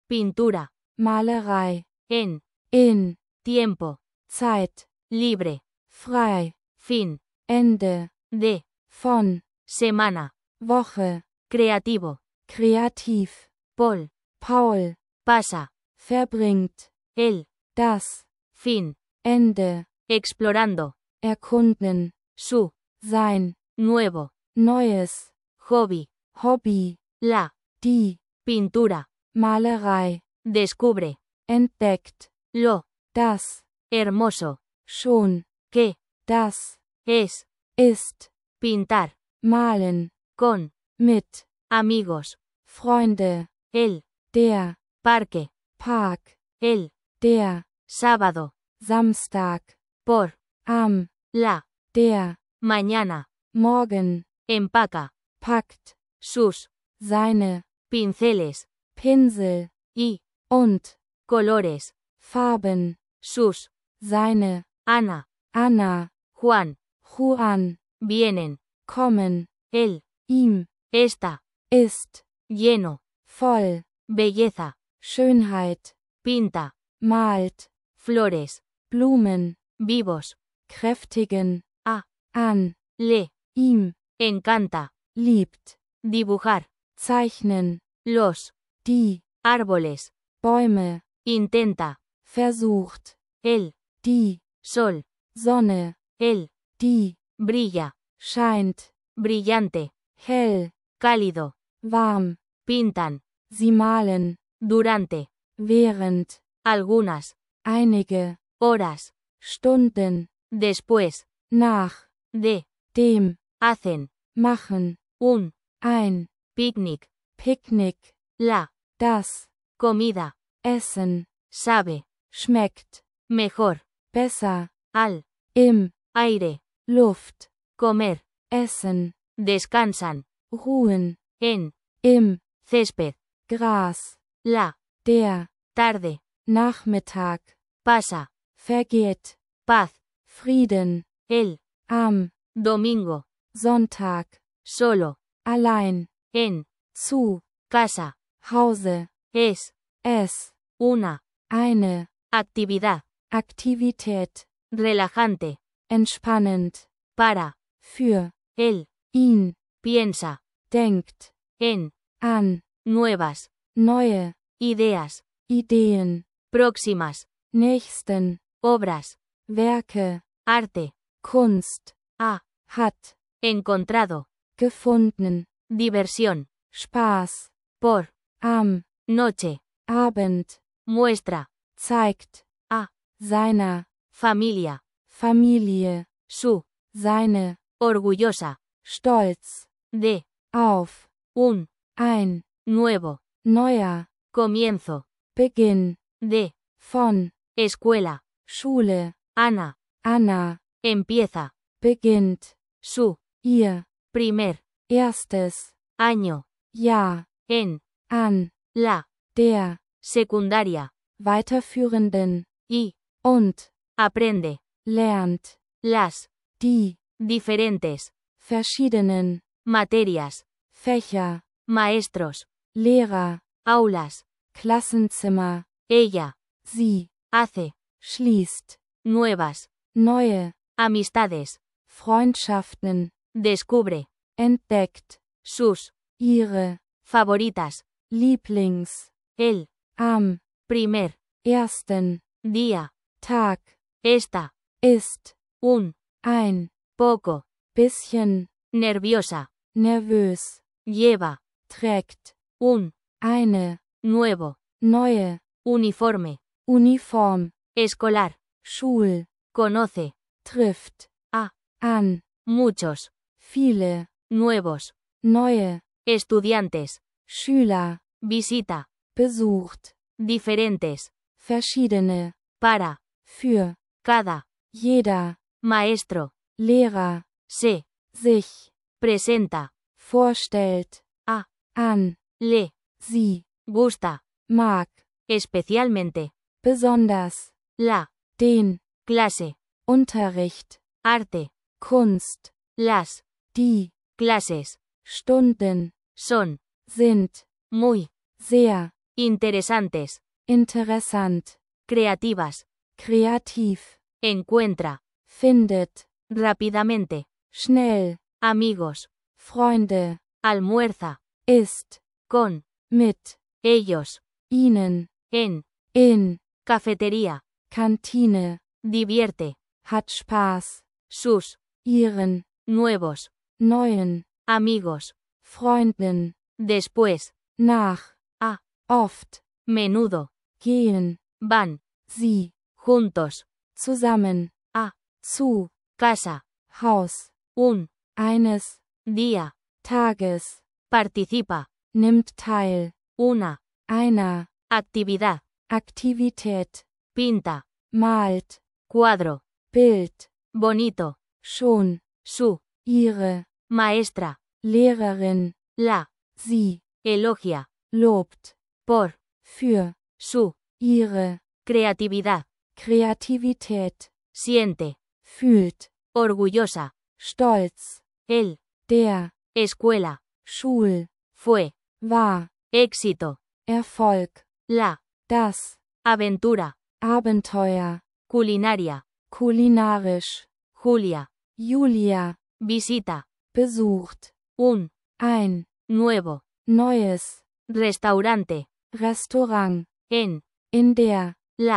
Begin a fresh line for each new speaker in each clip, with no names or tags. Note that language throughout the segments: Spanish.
pintura,
Malerei,
en,
in,
tiempo,
Zeit,
libre,
frei,
fin,
Ende,
de,
von,
semana,
Woche,
creativo,
kreativ,
Paul,
Paul,
pasa,
verbringt,
el,
das,
fin,
Ende,
explorando,
erkunden,
su,
sein,
nuevo,
Neues,
hobby,
Hobby,
la,
die,
pintura,
Malerei,
descubre,
entdeckt,
lo,
das,
hermoso,
schon,
que,
das,
es,
ist,
pintar,
malen,
con,
mit,
amigos,
Freunde,
el,
der,
parque,
Park,
el,
der,
sábado,
Samstag,
por,
am,
la,
der,
mañana,
morgen,
empaca,
packt,
sus,
seine,
pinceles,
Pinsel,
y,
und,
colores,
Farben,
sus,
seine,
Ana,
Anna,
Juan,
Juan,
vienen,
kommen,
él,
ihm,
esta,
ist,
lleno,
voll,
belleza,
Schönheit,
pinta,
malt,
flores,
Blumen,
vivos,
kräftigen,
a,
an,
le,
ihm,
encanta,
liebt,
dibujar,
zeichnen,
los,
die,
árboles,
Bäume,
intenta,
versucht,
el,
die,
sol,
Sonne,
el,
die,
brilla,
scheint,
brillante,
hell,
cálido,
warm,
pintan,
sie malen,
durante,
während,
algunas,
einige,
horas,
Stunden,
después,
nach,
de,
dem,
hacen,
machen,
un,
ein,
picnic,
Picknick,
la,
das,
comida,
Essen,
sabe,
schmeckt,
mejor,
besser,
al,
im,
aire,
Luft,
comer,
essen,
descansan,
ruhen,
en,
im,
césped,
Gras,
la,
der,
tarde,
Nachmittag,
pasa,
vergeht,
paz,
Frieden,
el,
am,
domingo,
Sonntag,
solo,
allein,
en,
zu,
casa,
Hause,
es,
es,
una,
eine,
actividad,
Aktivität,
relajante,
entspannend,
para,
für,
él,
ihn,
piensa,
denkt,
en,
an,
nuevas,
neue,
ideas,
Ideen,
próximas,
nächsten,
obras,
Werke,
arte,
Kunst,
ha,
hat,
encontrado,
gefunden,
diversión,
Spaß,
por,
am,
noche,
Abend,
muestra,
zeigt,
a,
seiner,
familia,
Familie,
su,
seine,
orgullosa,
stolz,
de,
auf,
un,
ein,
nuevo,
neuer,
comienzo,
Beginn,
de,
von,
escuela,
Schule,
Ana,
Anna,
empieza,
beginnt,
su,
ihr,
primer,
erstes,
año,
Jahr,
en,
an,
la,
der,
secundaria,
weiterführenden,
y,
und,
aprende,
lernt,
las,
die,
diferentes,
verschiedenen,
materias,
Fächer,
maestros,
Lehrer,
aulas,
Klassenzimmer,
ella,
sie,
hace,
schließt,
nuevas,
neue,
amistades,
Freundschaften,
descubre,
entdeckt,
sus,
ihre,
favoritas,
Lieblings,
el,
am,
primer,
ersten,
día,
Tag,
esta,
ist,
un,
ein,
poco,
bisschen,
nerviosa,
nervös,
lleva,
trägt,
un,
eine,
nuevo,
neue,
uniforme,
Uniform,
escolar,
Schul,
conoce,
trifft,
a,
an,
muchos,
viele,
nuevos,
neue,
estudiantes,
Schüler,
visita,
besucht,
diferentes,
verschiedene,
para,
für,
cada,
jeder,
maestro,
Lehrer,
se,
sich,
presenta,
vorstellt,
a,
an,
le,
sie,
gusta,
mag,
especialmente,
besonders,
la,
den,
clase,
Unterricht,
arte,
Kunst,
las,
die,
clases,
Stunden,
son,
sind,
muy,
sehr,
Interesantes.
interessant,
Creativas.
kreativ,
Encuentra.
findet,
Rápidamente.
schnell,
Amigos.
Freunde,
Almuerza.
isst,
Con.
mit,
Ellos.
ihnen,
En.
in,
Cafetería.
Kantine,
Divierte.
hat Spaß,
Sus.
ihren,
Nuevos.
neuen,
Amigos.
Freunden,
Después.
nach,
A.
oft,
Menudo.
gehen,
Van.
sie,
Juntos.
zusammen,
A.
zu,
Casa.
Haus,
Un.
eines,
Día.
Tages,
Participa.
nimmt teil,
Una.
einer,
Actividad.
Aktivität,
Pinta.
malt,
Cuadro.
Bild,
Bonito.
schon,
Su.
ihre,
Maestra.
Lehrerin,
La.
sie,
Elogia.
lobt,
Por.
für,
Su.
ihre,
Creatividad.
Kreativität,
Siente.
fühlt,
Orgullosa.
stolz,
El.
der,
Escuela.
Schul,
Fue.
war,
Éxito.
Erfolg,
La.
das,
Aventura.
Abenteuer,
Culinaria.
kulinarisch,
Julia.
Julia,
Visita.
besucht,
Un.
ein,
Nuevo.
neues,
Restaurante.
Restaurant,
En.
in der,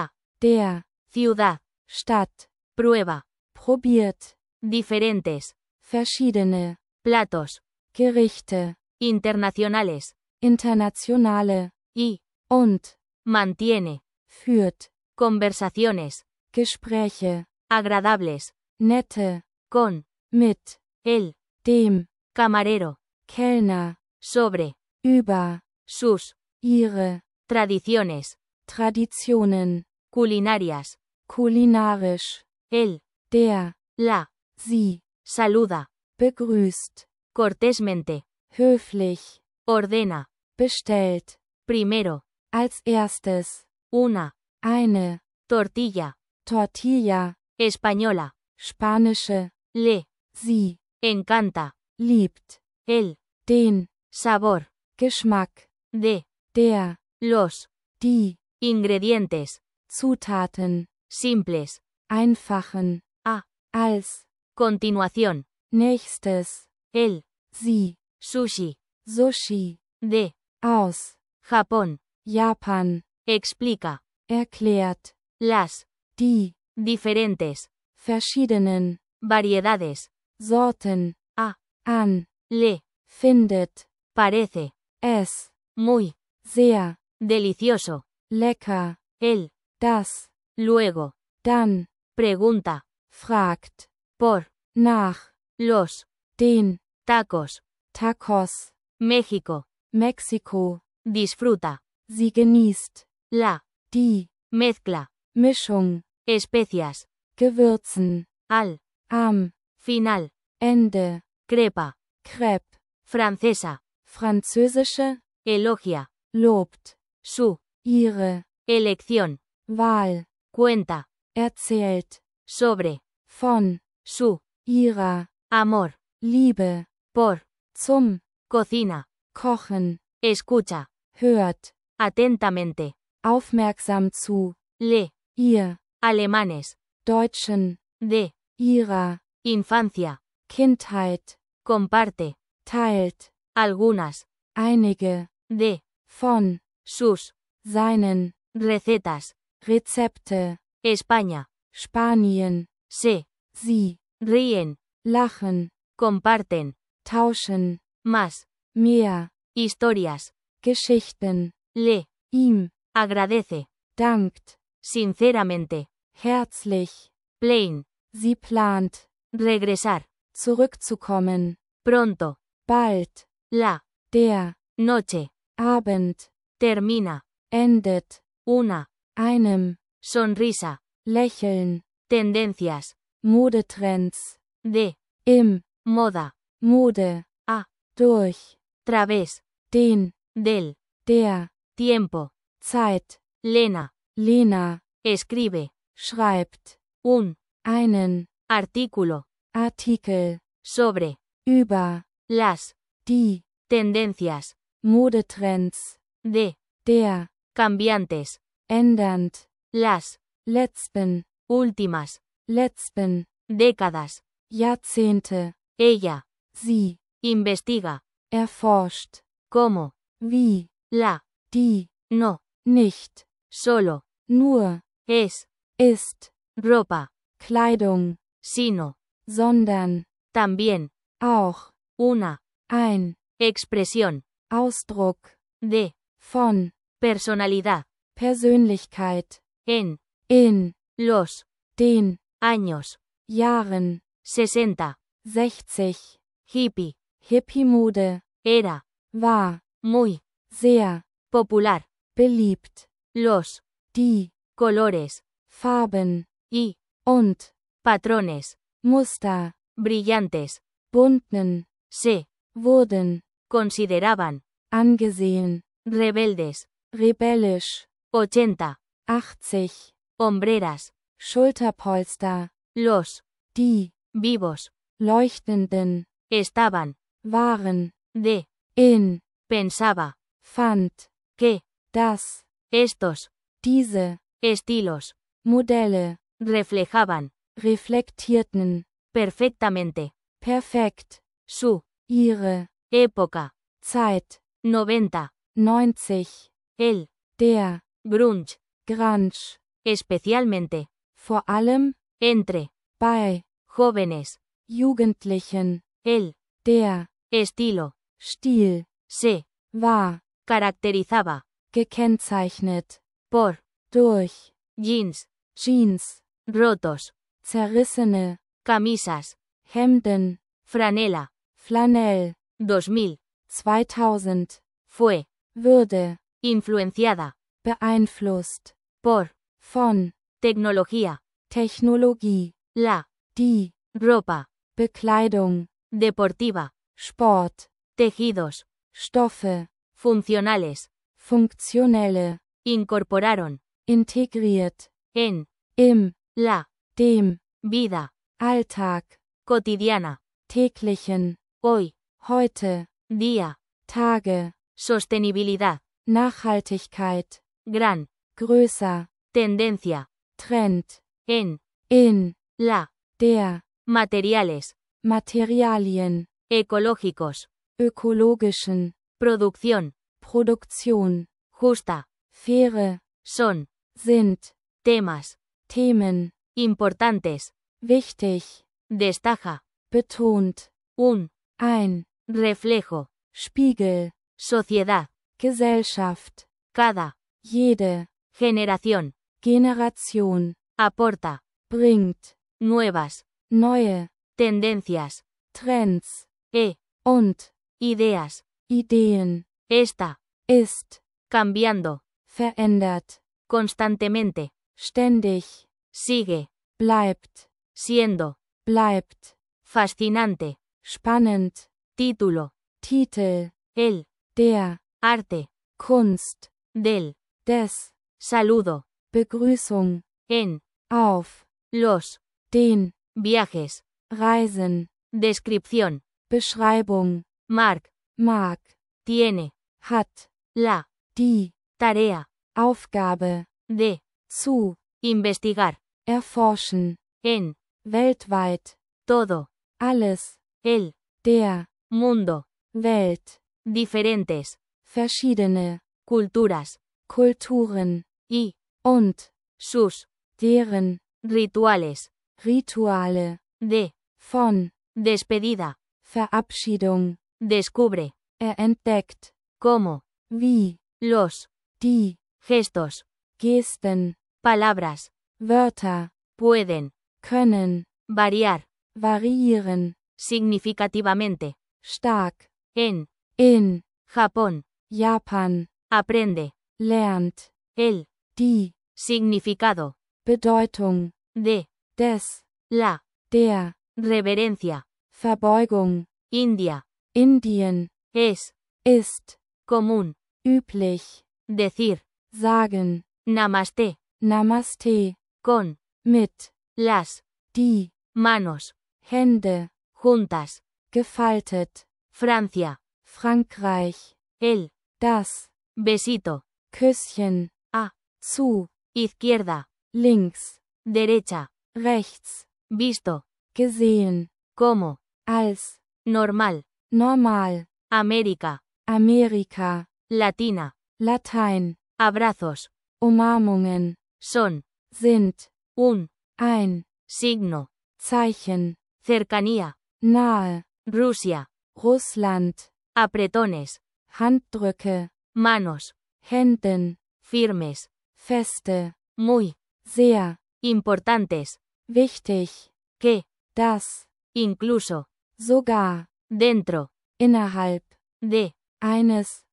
der,
Ciudad.
Stadt,
Prueba.
probiert,
Diferentes.
verschiedene,
Platos.
Gerichte,
Internacionales.
internationale,
Y.
und,
Mantiene.
führt,
Conversaciones.
Gespräche,
Agradables.
nette,
Con.
mit,
El.
dem,
Camarero.
Kellner,
Sobre.
über,
Sus.
ihre,
Tradiciones.
Traditionen,
Culinarias.
kulinarisch,
El.
der,
La.
sie,
Saluda.
begrüßt,
Cortésmente.
höflich,
Ordena.
bestellt,
Primero.
als erstes,
Una.
eine,
Tortilla.
Tortilla,
Española.
spanische,
Le.
sie,
Encanta.
liebt,
El.
den,
Sabor.
Geschmack,
De.
der,
Los.
die,
Ingredientes.
Zutaten,
Simples.
einfachen,
A.
als,
Continuación.
nächstes,
El.
sie,
Sushi.
Sushi,
De.
aus,
Japón.
Japan,
Explica.
erklärt,
Las.
die,
Diferentes.
verschiedenen,
Variedades.
Sorten,
A.
an,
Le.
findet,
Parece.
es,
Muy.
sehr,
Delicioso.
lecker,
El.
das,
Luego.
dann,
Pregunta.
fragt,
Por.
nach,
Los.
den,
Tacos.
Tacos,
México.
Mexiko,
Disfruta.
sie genießt,
La.
die,
Mezcla.
Mischung,
Especias.
Gewürzen,
Al.
am,
Final.
Ende,
Crepa.
Crepe,
Francesa.
französische,
Elogia.
lobt,
Su.
ihre,
Elección.
Wahl,
Cuenta.
erzählt,
Sobre.
von,
Su.
ihrer,
Amor.
Liebe,
Por.
zum,
Cocina.
Kochen,
Escucha.
hört,
Atentamente.
aufmerksam zu,
Le.
ihr,
Alemanes.
Deutschen,
De.
ihrer,
Infancia.
Kindheit,
Comparte.
teilt,
Algunas.
einige,
De.
von,
Sus.
seinen,
Recetas.
Rezepte,
España.
Spanien,
Se.
sie,
Ríen.
lachen,
Comparten.
tauschen,
Más.
mehr,
Historias.
Geschichten,
Le.
ihm,
Agradece.
dankt,
Sinceramente.
herzlich,
Plain.
sie plant,
Regresar.
zurückzukommen,
Pronto.
bald,
La.
der,
Noche.
Abend,
Termina.
endet,
Una.
einem,
Sonrisa.
Lächeln,
Tendencias.
Modetrends,
De.
im,
Moda.
Mode,
A.
durch,
Través.
den,
Del.
der,
Tiempo.
Zeit,
Lena.
Lena,
Escribe.
schreibt,
Un.
einen,
Artículo.
Artikel,
Sobre.
über,
Las.
die,
Tendencias.
Modetrends,
De.
der,
cambiantes,
ändernd,
las,
letzten,
últimas,
letzten,
décadas,
Jahrzehnte,
ella,
sie,
investiga,
erforscht,
cómo,
wie,
la,
die,
no,
nicht,
solo,
nur,
es,
ist,
ropa,
Kleidung,
sino,
sondern,
también,
auch,
una,
ein,
expresión,
Ausdruck,
de,
von,
personalidad,
Persönlichkeit,
en,
in,
los,
den,
años,
Jahren,
60,
60,
hippie,
Hippie-Mode,
era,
war,
muy,
sehr,
popular,
beliebt,
los,
die,
colores,
Farben,
y,
und,
patrones,
Muster,
brillantes,
bunten,
se,
wurden,
consideraban,
angesehen,
rebeldes,
rebellisch,
80,
80,
hombreras,
Schulterpolster,
los,
die,
vivos,
leuchtenden,
estaban,
waren,
de,
in,
pensaba,
fand,
que,
das,
estos,
diese,
estilos,
Modelle,
reflejaban,
reflektierten,
perfectamente,
perfekt,
su,
ihre,
época,
Zeit,
90,
90,
el,
der,
grunge,
Grunge,
especialmente,
vor allem,
entre,
bei,
jóvenes,
Jugendlichen,
el,
der,
estilo,
Stil,
se,
war,
caracterizaba,
gekennzeichnet,
por,
durch,
jeans,
Jeans,
rotos,
zerrissene,
camisas,
Hemden,
franela,
Flanell,
2000,
2000,
fue,
würde,
influenciada,
beeinflusst,
por,
von,
tecnología,
Technologie,
la,
die,
ropa,
Bekleidung,
deportiva,
Sport,
tejidos,
Stoffe,
funcionales,
funktionelle,
incorporaron,
integriert,
en,
im,
la,
dem,
vida,
Alltag,
cotidiana,
täglichen,
hoy,
heute,
día,
Tage,
sostenibilidad,
Nachhaltigkeit,
gran,
größer,
tendencia,
Trend,
en,
in,
la,
der,
materiales,
Materialien,
ecológicos,
ökologischen,
producción,
Produktion,
justa,
faire,
son,
sind,
temas,
Themen,
importantes,
wichtig,
destaca,
betont,
un,
ein,
reflejo,
Spiegel,
sociedad,
Gesellschaft,
cada,
jede,
generación,
Generation,
aporta,
bringt,
nuevas,
neue,
tendencias,
Trends,
e,
und,
ideas,
Ideen,
está,
ist,
cambiando,
verändert,
constantemente,
ständig,
sigue,
bleibt,
siendo,
bleibt,
fascinante,
spannend,
título,
Titel,
el,
der,
arte,
Kunst,
del,
des,
saludo,
Begrüßung,
en,
auf,
los,
den,
viajes,
Reisen,
descripción,
Beschreibung,
Mark,
mag,
tiene,
hat,
la,
die,
tarea,
Aufgabe,
de,
zu,
investigar,
erforschen,
en,
weltweit,
todo,
alles,
el,
der,
mundo,
Welt,
diferentes,
verschiedene,
culturas,
Kulturen,
y,
und,
sus,
deren,
rituales,
Rituale,
de,
von,
despedida,
Verabschiedung,
descubre,
entdeckt,
cómo,
wie,
los,
die,
gestos,
Gesten,
palabras,
Wörter,
pueden,
können,
variar,
variieren,
significativamente,
stark,
en,
in,
Japón,
Japan,
aprende,
lernt,
el,
die,
significado,
Bedeutung,
de,
des,
la,
der,
reverencia,
Verbeugung,
India,
Indien,
es,
ist,
común,
üblich,
decir,
sagen,
namaste,
Namaste,
con,
mit,
las,
die,
manos,
Hände,
juntas,
gefaltet,
Francia,
Frankreich,
el,
das,
besito,
Küsschen.
A.
Zu.
Izquierda.
Links.
Derecha.
Rechts.
Visto.
Gesehen.
Como.
Als.
Normal.
Normal.
América.
Amerika.
Latina.
Latein.
Abrazos.
Umarmungen.
Son.
Sind.
Un.
Ein.
Signo.
Zeichen.
Cercanía.
Nahe.
Rusia.
Russland.
Apretones.
Handdrücke.
Manos.
Händen.
Firmes.
Feste.
Muy.
Sehr.
Importantes.
Wichtig.
Que.
Das.
Incluso.
Sogar.
Dentro.
Innerhalb.
De.
Eines.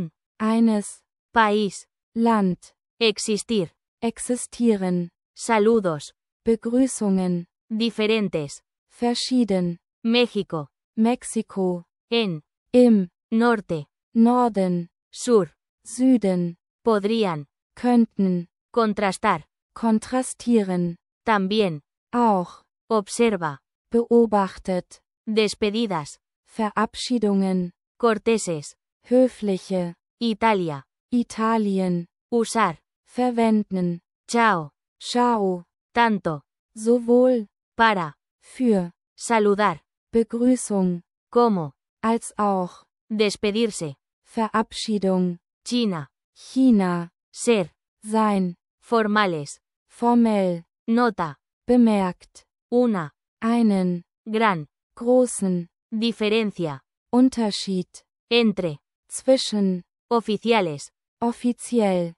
Eines.
País.
Land.
Existir.
Existieren.
Saludos.
Begrüßungen.
Diferentes.
Verschieden.
México.
Mexiko.
En.
Im.
Norte.
Norden.
Sur.
Süden.
Podrían.
Könnten.
Contrastar.
Kontrastieren.
También.
Auch.
Observa.
Beobachtet.
Despedidas.
Verabschiedungen.
Corteses.
Höfliche.
Italia.
Italien.
Usar.
Verwenden.
Chao.
Ciao.
Tanto.
Sowohl.
Para.
Für.
Saludar.
Begrüßung.
Como.
Als auch.
Despedirse.
Verabschiedung.
China.
China.
Ser.
Sein.
Formales.
Formell.
Nota.
Bemerkt.
Una.
Einen.
Gran.
Großen.
Diferencia.
Unterschied.
Entre.
Zwischen.
Oficiales.
Offiziell.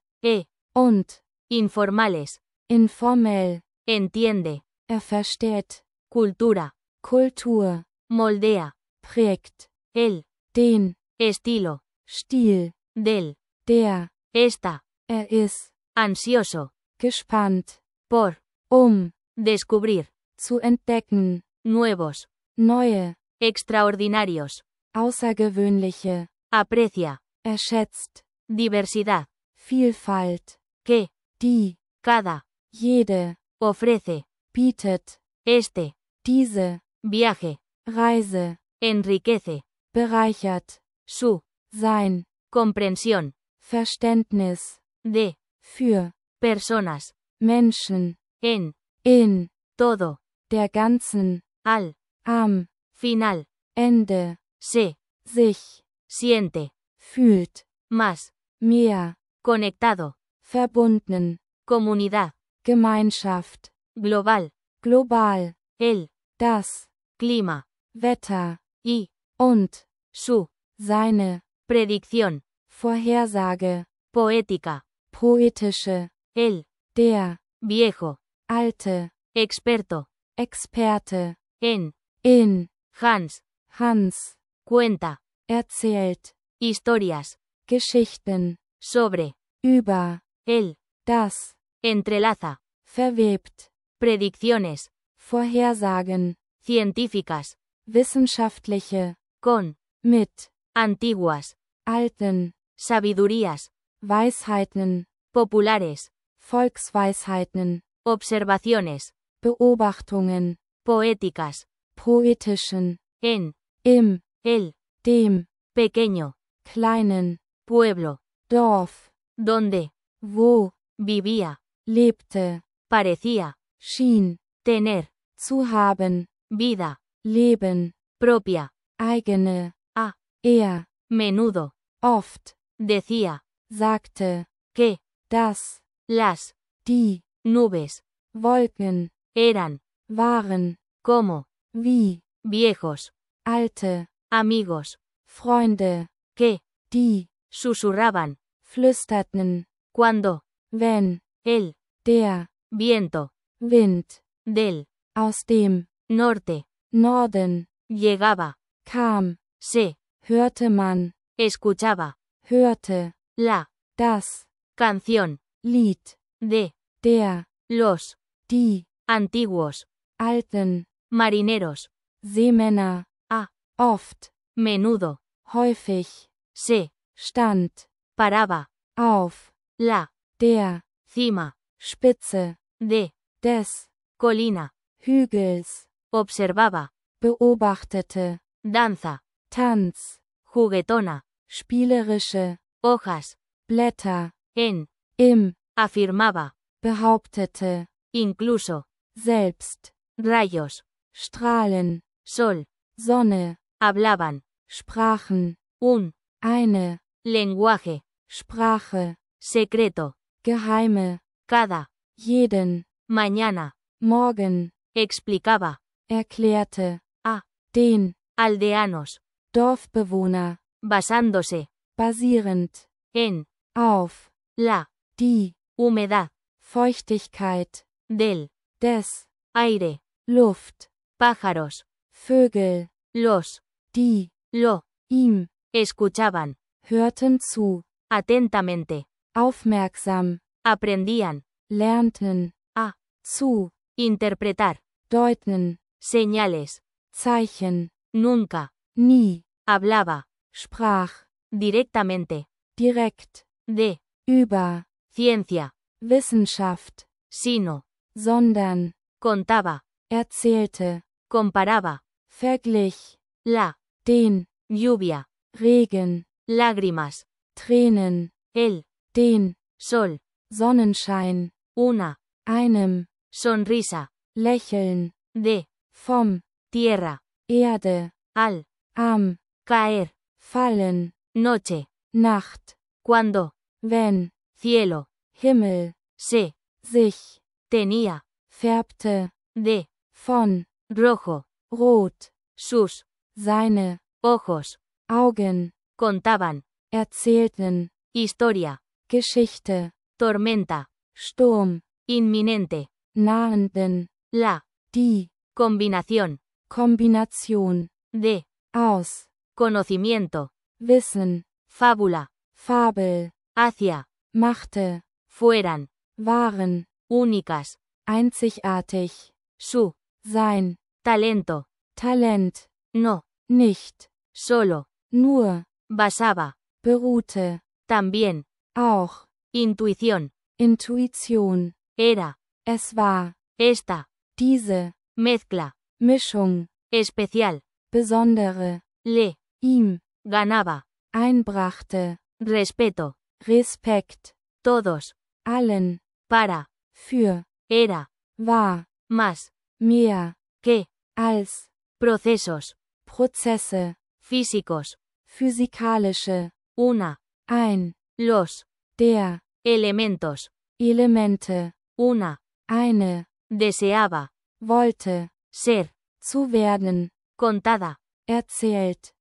Und.
Und.
Informales.
Informell.
Entiende.
Versteht.
Cultura.
Kultur.
Moldea.
Prägt.
El.
Den.
Estilo.
Stil.
Del.
Der.
Esta.
Ist.
Ansioso.
Gespannt.
Por. Descubrir.
Zu entdecken.
Nuevos.
Neue.
Extraordinarios.
Außergewöhnliche.
Aprecia.
Schätzt.
Diversidad.
Vielfalt.
Que.
Die.
Cada.
Jede.
Ofrece.
Bietet.
Este.
Diese.
Viaje.
Reise.
Enriquece.
Bereichert.
Su.
Sein.
Comprensión.
Verständnis.
De.
Für.
Personas.
Menschen.
En.
In.
Todo.
Der ganzen.
Al.
Am.
Final.
Ende.
Se.
Sich.
Siente.
Fühlt.
Más.
Mehr.
Conectado.
Verbunden.
Comunidad.
Gemeinschaft.
Global.
Global.
El.
Das.
Clima.
Wetter.
Y.
Und.
Su.
Seine.
Predicción.
Vorhersage.
Poética.
Poetische.
El.
Der.
Viejo.
Alte.
Experto.
Experte.
En.
In.
Hans.
Hans.
Cuenta.
Erzählt.
Historias.
Geschichten.
Sobre.
Über.
El.
Das.
Entrelaza.
Verwebt.
Predicciones.
Vorhersagen.
Científicas.
Wissenschaftliche.
Con.
Mit.
Antiguas.
Alten.
Sabidurías.
Weisheiten.
Populares.
Volksweisheiten.
Observaciones.
Beobachtungen.
Poéticas.
Poetischen.
En.
Im.
El.
Dem.
Pequeño.
Kleinen.
Pueblo.
Dorf.
Donde.
Wo.
Vivía.
Lebte.
Parecía.
Schien.
Tener.
Zu haben.
Vida.
Leben.
Propia.
Eigene.
A.
Er.
Menudo.
Oft.
Decía.
Sagte.
Que.
Das.
Las.
Die.
Nubes.
Wolken.
Eran.
Waren.
Como.
Wie.
Viejos.
Alte.
Amigos.
Freunde.
Que.
Die.
Susurraban.
Flüsterten.
Cuando.
Wenn.
El.
Der.
Viento.
Wind.
Del.
Aus dem.
Norte.
Norden.
Llegaba.
Kam.
Se.
Hörte man.
Escuchaba.
Hörte.
La.
Das.
Canción.
Lied.
De.
Der.
Los.
Die.
Antiguos.
Alten.
Marineros.
Seemänner.
A.
Oft.
Menudo.
Häufig.
Se.
Stand.
Paraba.
Auf.
La.
Der.
Cima.
Spitze.
De.
Des.
Colina.
Hügels.
Observaba.
Beobachtete.
Danza.
Tanz.
Juguetona.
Spielerische.
Hojas.
Blätter.
en,
im,
afirmaba,
behauptete,
incluso,
selbst,
rayos,
Strahlen,
sol,
Sonne,
hablaban,
sprachen,
eine, lenguaje,
Sprache,
secreto,
geheime,
cada,
jeden,
mañana,
morgen,
explicaba,
erklärte,
a,
den,
aldeanos,
Dorfbewohner,
basándose,
basierend,
en,
auf,
la,
die,
humedad,
Feuchtigkeit,
del,
des,
aire,
Luft,
pájaros,
Vögel,
los,
die,
lo,
ihm,
escuchaban,
hörten zu,
atentamente,
aufmerksam,
aprendían,
lernten,
a,
zu,
interpretar,
deuten,
señales,
Zeichen,
nunca,
nie,
hablaba,
sprach,
directamente,
direkt,
de,
über,
ciencia,
Wissenschaft,
sino,
sondern,
contaba,
erzählte,
comparaba,
verglich,
la,
den,
lluvia,
Regen,
lágrimas,
Tränen,
el,
den,
sol,
Sonnenschein,
una,
einem,
sonrisa,
Lächeln,
de,
vom,
tierra,
Erde,
al,
am,
caer,
fallen,
noche,
Nacht,
cuando,
wenn,
cielo,
Himmel,
se,
sich,
tenía,
färbte,
de,
von,
rojo,
rot,
sus,
seine,
ojos,
Augen,
contaban,
erzählten,
historia,
Geschichte,
tormenta,
Sturm,
inminente,
nahenden,
la,
die,
combinación,
Kombination,
de,
aus,
conocimiento,
Wissen,
fábula,
Fabel,
hacia,
machte,
fueran,
waren,
únicas,
einzigartig,
su,
sein,
talento,
Talent,
no,
nicht,
solo,
nur,
basaba,
beruhte,
también,
auch,
intuición,
Intuition,
era,
es war,
esta,
diese,
mezcla,
Mischung,
especial,
besondere,
le,
ihm,
ganaba,
einbrachte,
respeto,
Respekt,
todos,
allen,
para,
für,
era,
war,
más,
mehr,
que,
als,
procesos,
Prozesse,
físicos,
physikalische,
una,
ein,
los,
der,
elementos,
Elemente,
una,
eine,
deseaba,
wollte,
ser,
zu werden,
contada,
erzählt,